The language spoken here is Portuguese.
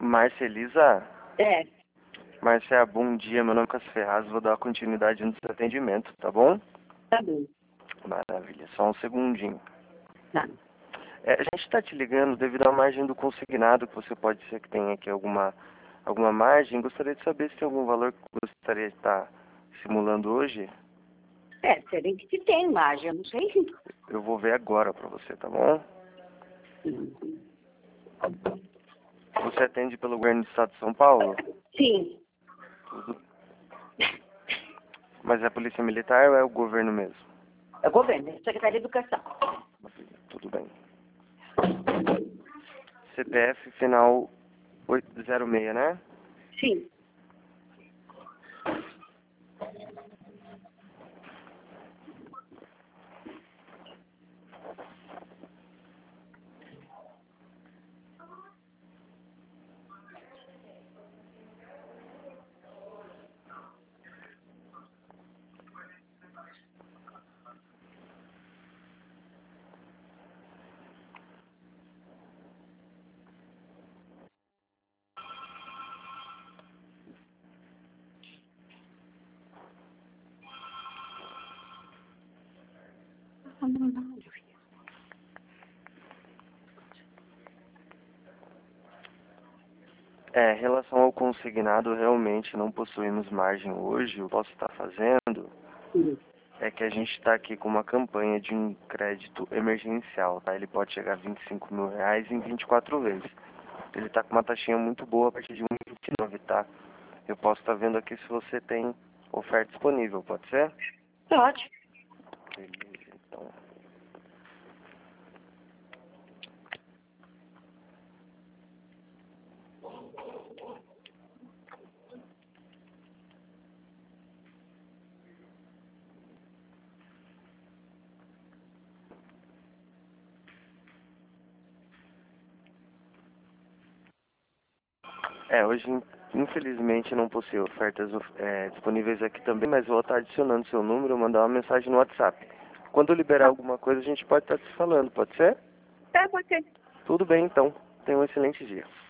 Marcelisa? É, Marcia, bom dia. Meu nome é Lucas Ferraz. Vou dar continuidade no seu atendimento, tá bom? tá bom. Maravilha. Só um segundinho. Tá. A gente está te ligando devido à margem do consignado, que você pode ser que tenha aqui alguma margem. Gostaria de saber se tem algum valor que gostaria de estar simulando hoje. Serem que tem margem, eu não sei. Eu vou ver agora para você, tá bom? Você atende pelo governo do estado de São Paulo? Sim, Tudo. Mas é a polícia militar ou é o governo mesmo? é o governo, é a Secretaria de Educação. Tudo bem. CPF final 806, né? Sim. Em relação ao consignado, realmente não possuímos margem hoje. O que eu posso estar fazendo é que a gente está aqui com uma campanha de um crédito emergencial, tá? Ele pode chegar a R$ 25.000 em 24 vezes. Ele está com uma taxinha muito boa a partir de 1,29, tá? Eu posso estar vendo aqui se você tem oferta disponível, pode ser? Pode. Beleza, então. Hoje, infelizmente, não possui ofertas disponíveis aqui também, mas vou estar adicionando seu número, mandar uma mensagem no WhatsApp. Quando eu liberar alguma coisa, a gente pode estar se falando, pode ser? Pode ser. Tudo bem, então. Tenha um excelente dia.